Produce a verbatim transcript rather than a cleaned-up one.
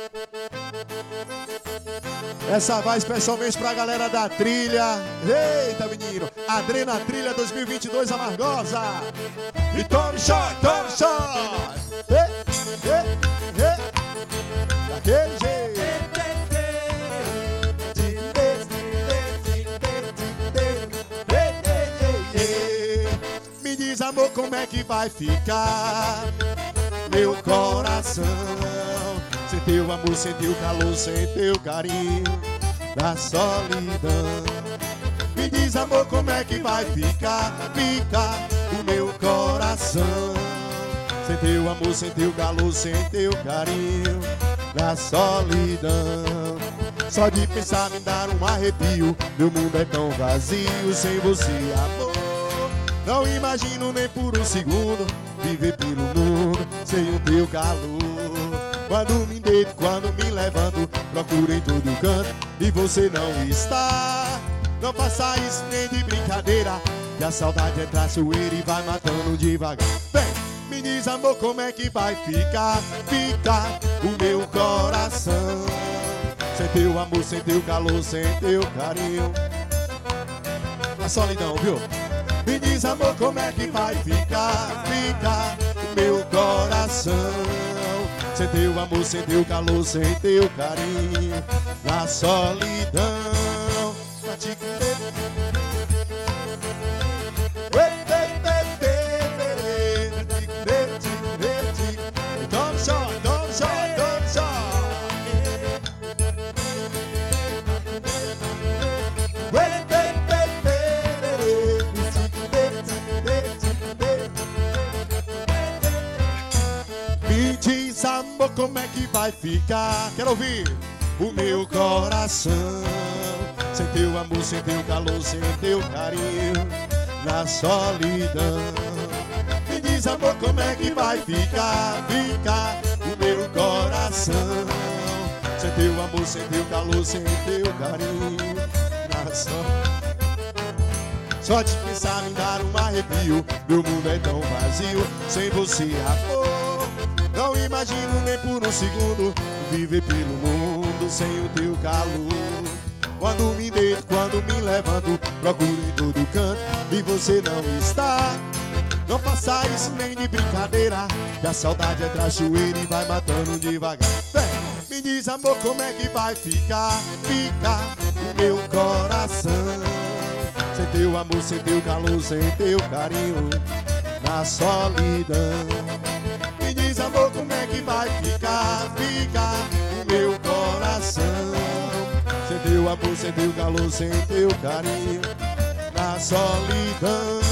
Essa vai especialmente pra galera da trilha. Eita, menino. Adrena Trilha dois mil e vinte e dois Amargosa. E tome shot, tome shot. Ei, ei, ei. Daquele jeito. Me diz, amor, como é que vai ficar meu coração? Sem teu amor, sem teu calor, sem teu carinho, da solidão. Me diz, amor, como é que vai ficar, ficar o meu coração? Sem teu amor, sem teu calor, sem teu carinho, da solidão. Só de pensar me dar um arrepio, meu mundo é tão vazio sem você, amor. Não imagino nem por um segundo viver pelo mundo sem o teu calor. Quando me deito, quando me levanto, procuro em todo canto e você não está. Não faça isso nem de brincadeira, que a saudade é traiçoeira e vai matando devagar. Vem, me diz, amor, como é que vai ficar, ficar o meu coração? Sem teu amor, sem teu calor, sem teu carinho, a solidão, viu? Me diz, amor, como é que vai ficar, ficar o meu coração? Sem teu amor, sem teu calor, sem teu carinho, na solidão. Pra te querer. Don't shot, don't shot, don't shot. Me diz, amor, como é que vai ficar? Quero ouvir. O meu coração, sem teu amor, sem teu calor, sem teu carinho, na solidão. Me diz, amor, como é que vai ficar, ficar o meu coração? Sem teu amor, sem teu calor, sem teu carinho, na solidão. Só de pensar em dar um arrepio, meu mundo é tão vazio sem você, amor. Não imagino nem por um segundo viver pelo mundo sem o teu calor. Quando me deito, quando me levanto, procuro em todo canto e você não está. Não faça isso nem de brincadeira, que a saudade é traiçoeira e vai matando devagar. Vem, me diz, amor, como é que vai ficar, ficar o meu coração? Sem teu amor, sem teu calor, sem teu carinho, na solidão. Me diz, amor, como é que vai ficar, ficar o meu coração? Sem teu amor, sem teu calor, sem teu carinho, na solidão.